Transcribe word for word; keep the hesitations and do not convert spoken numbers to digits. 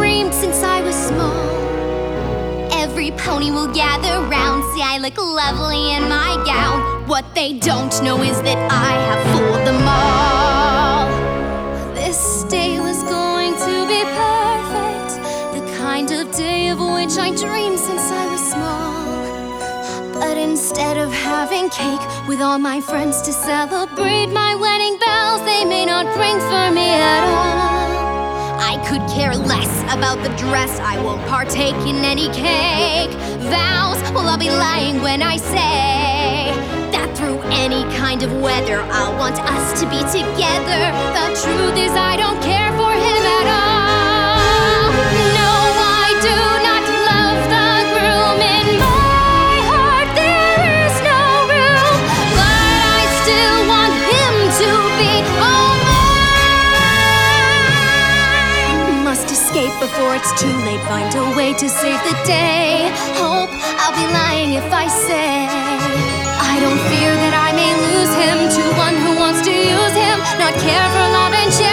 dreamed since I was small. Every pony will gather round, see I look lovely in my gown. What they don't know is that I have fooled them all. This day was going to be perfect, the kind of day of which I dreamed since I was small. But instead of having cake with all my friends to celebrate my wedding bells, they may not ring for me at all. I could care less about the dress, I won't partake in any cake. Vows, well I'll be lying when I say that through any kind of weather I'll want us to be together. The truth is I don't care for him at all. No, I do not love the groom. In my heart there is no room, but I still want him to be all mine. Must escape before it's too late, find a way to save the day. Hope I'll be lying if I say I don't fear that I may lose him to one who wants to use him, not care for love and share.